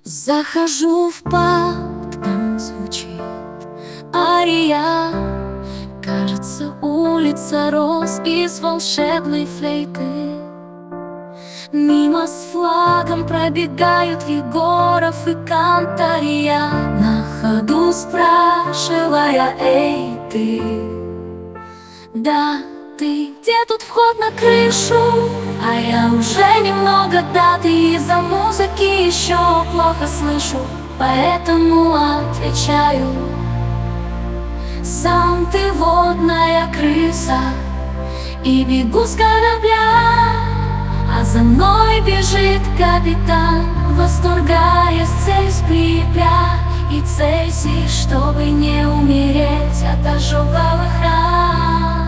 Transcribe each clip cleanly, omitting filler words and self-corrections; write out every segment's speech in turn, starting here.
Захожу в паб, там звучит ария. Кажется, улица роз из волшебной флейты. Мимо с флагом пробегают Егоров и Кантария, на ходу спрашивая: эй, ты? Да, ты, где тут вход на крышу? А я уже немного даты, из-за музыки еще плохо слышу, поэтому отвечаю: сам ты водная крыса. И бегу с корабля, а за мной бежит капитан, восторгаясь Цельс-Припя и Цельсий, чтобы не умереть от ожоговых ран.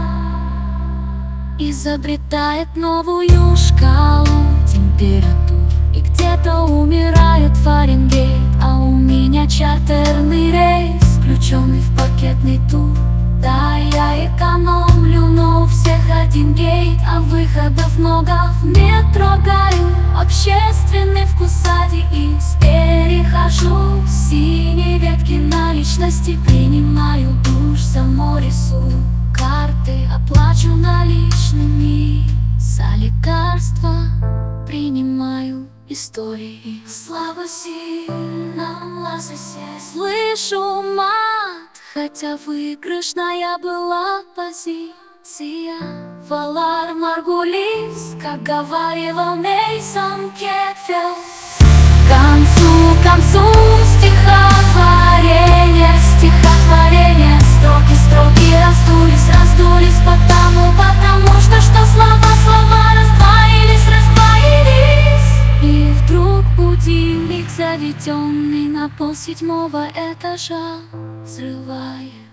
Изобретает новую шкалу температур, и где-то умирает Фаренгейт, а у меня чартерный рейс, включенный в пакетный тур. Да, я экономлю, но у всех один гейт, а выходов много. В метро горю, общественный вкус сади, и перехожу с синей ветки на личности. Принимаю душ, само рисую карты, оплачу наличными. За лекарства принимаю истории. Слава сильном ласосе, слышу мат, хотя выигрышная была позиция. Валар Маргулис, как говаривал Мейсон Кетфилд. К концу стихотворение, строки раздулись, потому что слова раздвоились. И вдруг будильник, заведенный на 7:30 этажа, взрывает